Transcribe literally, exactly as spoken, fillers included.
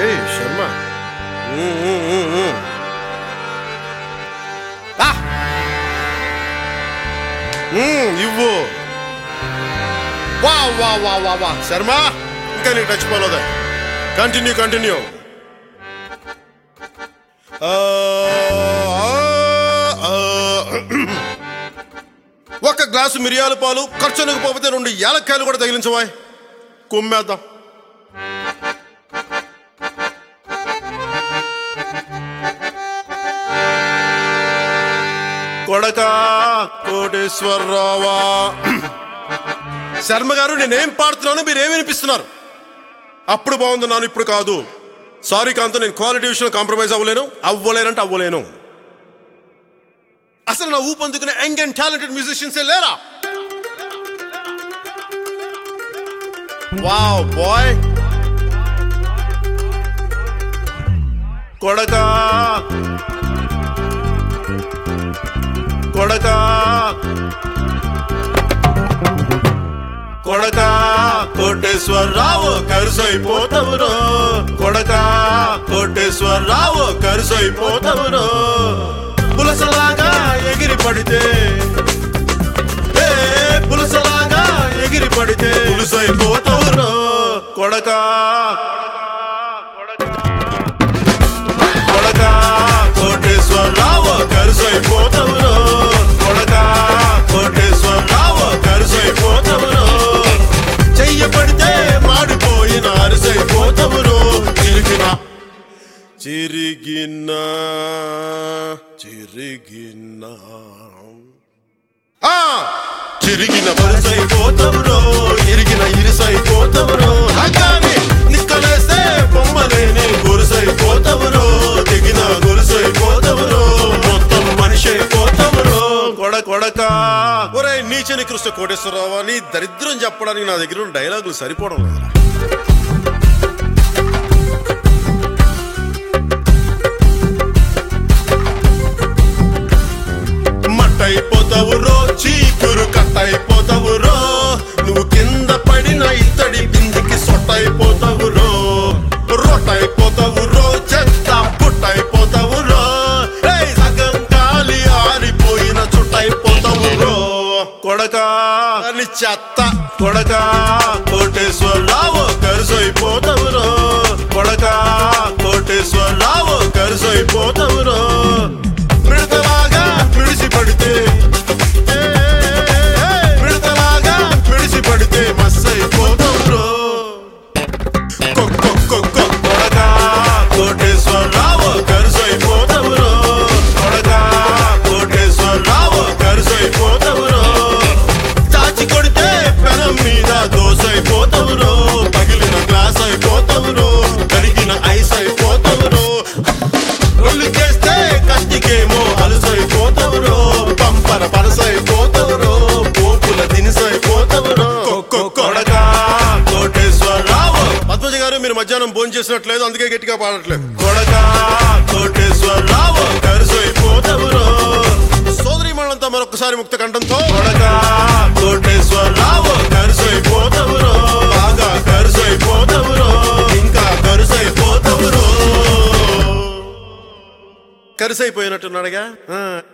శర్మ ఇవ్వు. వా వా వా వా వా శర్మ, ఇంకా నీకు టచ్ పోలేదా? Continue continue. ఒక గ్లాసు మిరియాల పాలు ఖర్చునకు పోతే రెండు యాలక్కాయలు కూడా తగిలించవా? కుమ్మేద్దాం. కొడకా కోటేశ్వరరావా. శర్మ గారు, నేనేం పాడుతున్నాను మీరేమి వినిపిస్తున్నారు? అప్పుడు బాగుందన్నాను, ఇప్పుడు కాదు. సారీ కాంతో, నేను క్వాలిటీ విషయంలో కాంప్రమైజ్ అవ్వలేను. అవ్వలేనంటే అవ్వలేను. అసలు నా ఊపందుకునే యంగ్ అండ్ టాలెంటెడ్ మ్యూజిషియన్సే లేరా? Wow boy. కొడకా కొడకా కొడకా కోటేశ్వరరావు కరుసైపోతావురో. కొడకా కోటేశ్వరరావు కరుసైపోతావురో. పులసలాగా ఎగిరి పడితే, ఏ పులసలాగా ఎగిరి పడితే పులుసైపోతావురో. కొడకా కొడకా కోటేశ్వరరావు కరుసైపోతావురో. కొడకా కోటేశ్వరరావు కరుసైపోతావురో. చెయ్యబడితే మాడిపోయిన అరుసైపోతావురో. చిరిగిన చిరిగిన చిరిగిన చిరిగిన వరుసైపోతావురో. ఇరిగిన ఇరుసైపోతావురో. అగాని నిక్కలేస్తే బొమ్మలేని గురుసైపోతావురో. దిగిన గురుసైపోతావురో. మొత్తం మనిషి అయిపోతావురో. కొడ కొడకా. ఒరే నీచ నికృష్ట కోటేశ్వరరావు, నీ దరిద్రం చెప్పడానికి నా దగ్గర డైలాగులు సరిపోవడం లేదు. మట్టయిపోతావురో, చీకురు కట్టయిపోతావురో. నువ్వు కింద పడిన ఇత్తడి బిందికి సొట్టయిపోతావురో. రొట్టయిపోతావురో, చెత్త పుట్టయిపోతావురో. సగం గాలి ఆరిపోయిన చుట్టయిపోతావురో. కొడకా అని చెత్త. కొడకా కోటేశ్వరరావు కరుసైపోతావురో. కొడకా కోటేశ్వరరావు కరుసైపోతావురో. మిడతలాగా మిడిసి పడితే, మిడతలాగా మిడిసి పడితే మస్సైపోతావురో. కొడకా కోటేశ్వరరావు కరుసైపోతావురో. కొడకా కోటేశ్వరరావు కరుసైపోతావురో. చాచి కొడితే పెనం మీద దోసైపోతావురో. పగిలిన గ్లాస్ అయిపోతావురో. కరిగిన ఐస్ అయిపోతావురో. ఒళ్ళు చేస్తే కష్టికేమో అలసైపోతావురో. పంపర పరసైపోతావురో. పోపుల దినిసైపోతావురో. కొడకా కోటేశ్వరరావు. పద్మజ గారు, మీరు మధ్యాహ్నం భోజనం చేసినట్లేదు, అందుకే గట్టిగా పాడట్లేదు. కొడకా కోటేశ్వరరావు కరుసైపోతావురో. సోదరి మనంతా మరొకసారి ముక్త కంఠంతో. కొడకా కోటేశ్వరరావు కరుసైపోతావురో. బాగా కరుసైపోతావురో. ఇంకా కరుసైపోతావురో. కరుసైపోయినట్టున్నాడుగా.